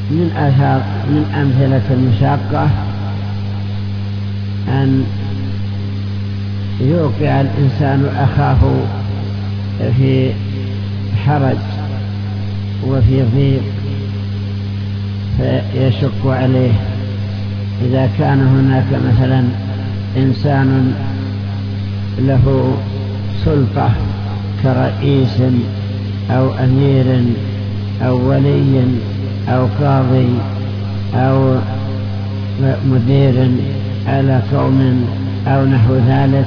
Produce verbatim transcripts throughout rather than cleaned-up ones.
من آثار من أمثلة المشاقة أن يوقع الإنسان أخاه في حرج وفي ضيق فيشق عليه. إذا كان هناك مثلا إنسان له سلطة كرئيس أو أمير أو ولي أو قاضي أو مدير على قوم أو نحو ذلك،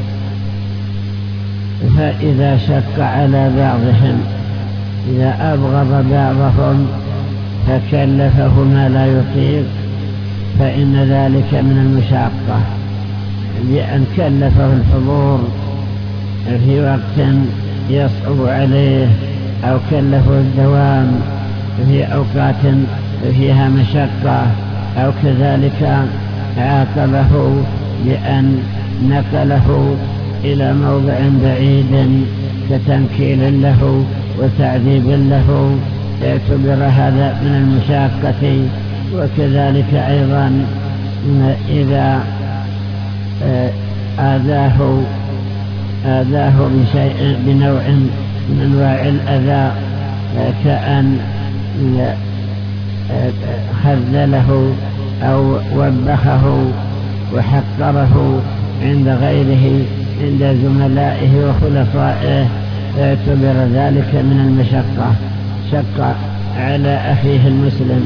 فإذا شق على بعضهم، إذا أبغض بعضهم فكلفه ما لا يطيق، فإن ذلك من المشاقة، بأن كلفه الحضور في وقت يصعب عليه أو كلفه الدوام في أوقات فيها مشقة، أو كذلك عاقبه بأن نقله إلى موضع بعيد كتنكيل له وتعذيب له، يعتبر هذا من المشاقة. وكذلك أيضا إذا آذاه آذاه بشيء بنوع من أنواع الأذى، كأن خذله أو وبخه وحقره عند غيره، عند زملائه وخلفائه، يعتبر ذلك من المشقة، شق على أخيه المسلم.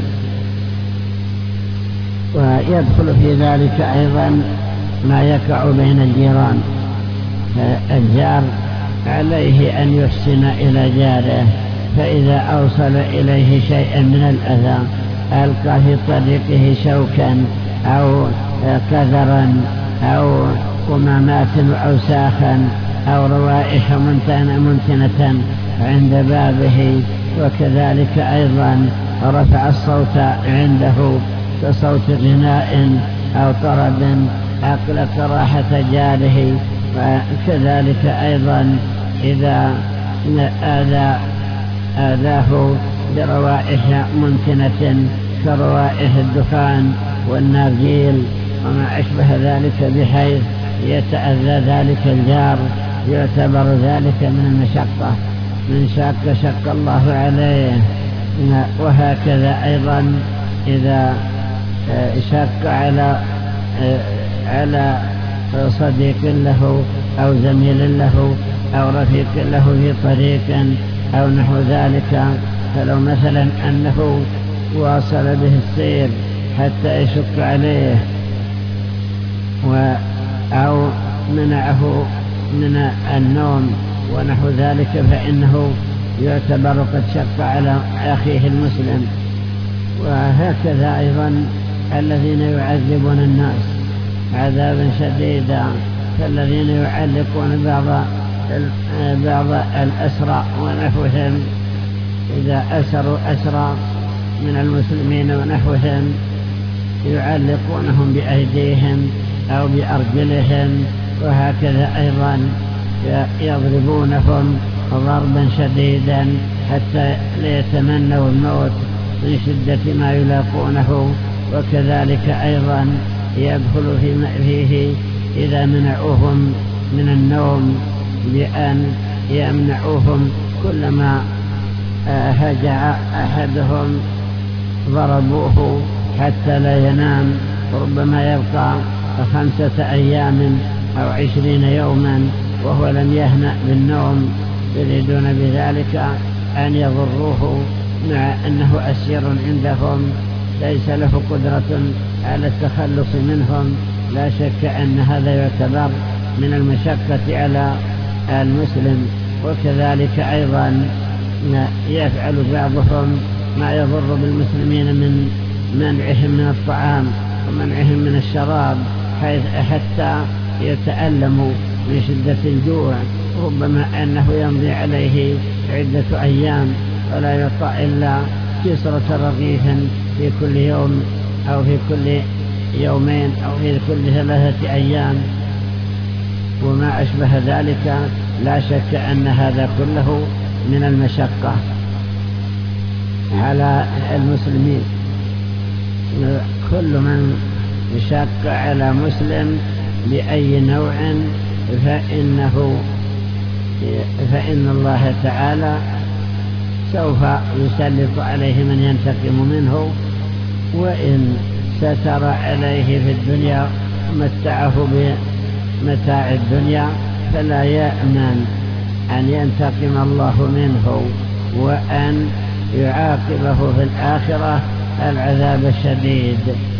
ويدخل في ذلك أيضا ما يقع بين الجيران، الجار عليه أن يحسن إلى جاره، فإذا أوصل إليه شيئا من الأذى، ألقى في طريقه شوكا أو كذرا أو قمامات وأوساخا أو روائح منتنة عند بابه، وكذلك أيضا رفع الصوت عنده كصوت غناء أو طرب أقلق راحة جاره، وكذلك أيضا إذا آذى آذاه بروائح منتنة كروائح الدخان والنارجيل وما أشبه ذلك، بحيث يتأذى ذلك الجار، يعتبر ذلك من المشقة، من شاق شق الله عليه. وهكذا أيضا إذا شق على على صديق له أو زميل له أو رفيق له في طريق أو نحو ذلك، فلو مثلا أنه واصل به السير حتى يشق عليه أو منعه من النوم ونحو ذلك، فإنه يعتبر قد شق على أخيه المسلم. وهكذا أيضا الذين يعذبون الناس عذابا شديدا، كالذين يعلقون بعض بعض الأسرى ونحوهم، إذا أسروا أسرى من المسلمين ونحوهم يعلقونهم بأيديهم أو بأرجلهم، وهكذا أيضا يضربونهم ضربا شديدا حتى ليتمنوا الموت من شدة ما يلاقونه. وكذلك أيضا يدخل فيه إذا منعوهم من النوم بأن يمنعوهم كلما هجع أحدهم ضربوه حتى لا ينام، ربما يبقى خمسة أيام أو عشرين يوما وهو لم يهنأ بالنوم، يريدون بذلك أن يضروه، مع أنه أسير عندهم ليس له قدرة على التخلص منهم. لا شك أن هذا يعتبر من المشقة على المسلم. وكذلك أيضا يفعل بعضهم ما يضر بالمسلمين من منعهم من الطعام ومنعهم من الشراب، حتى يتألموا من شدة الجوع، ربما أنه يمضي عليه عدة أيام ولا يطع إلا كسرة رغيف في كل يوم أو في كل يومين أو في كل ثلاثة أيام وما أشبه ذلك. لا شك أن هذا كله من المشقة على المسلمين. كل من شق على مسلم بأي نوع فإنه فإن الله تعالى سوف يسلط عليه من ينتقم منه، وإن ستر عليه في الدنيا متعه بمتاع الدنيا فلا يأمن أن ينتقم الله منه وأن يعاقبه في الآخرة العذاب الشديد.